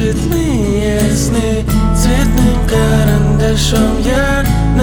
цветные сны. Цветным карандашом я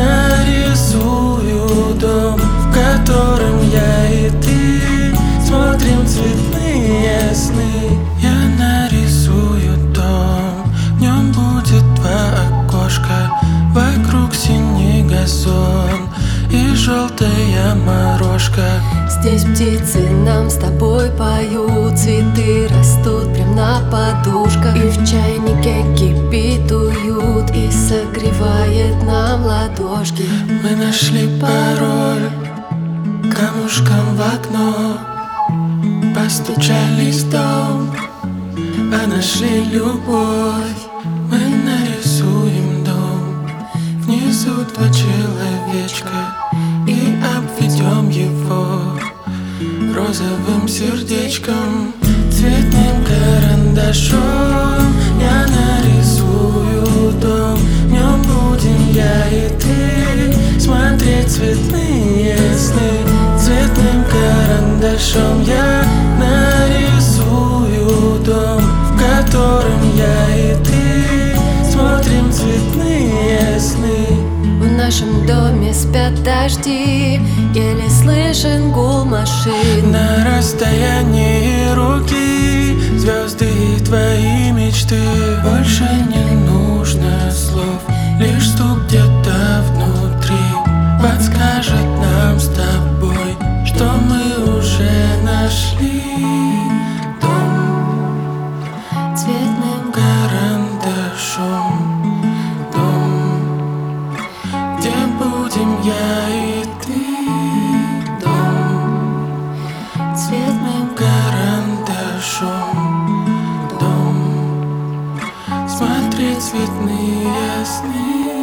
нарисую дом, в котором я и ты смотрим цветные сны. Я нарисую дом, в нем будет 2 окошка, вокруг синий газон и желтая морожка. Здесь птицы нам с тобой поют, цветы растут прям на подушках, и в чайнике кипит уют, и согревает нам ладошки. Мы нашли пароль камушком в окно, постучались в дом, а нашли любовь. Мы нарисуем дом, внизу 2 человечка, и обведем его розовым сердечком. Цветным карандашом я нарисую дом, в нем будем я и ты смотреть цветные сны. Цветным карандашом я нарисую дом, в котором я и ты смотрим цветные сны. В нашем доме спят дожди, еле слышен гул машин. На расстоянии руки звезды и твои мечты. Больше не нужно слов, лишь стук где-то внутри подскажет нам с тобой, что мы уже нашли дом. Цветным Карандашом дом, где будем я и ты. Дом цветным карандашом дом, смотреть цветные сны.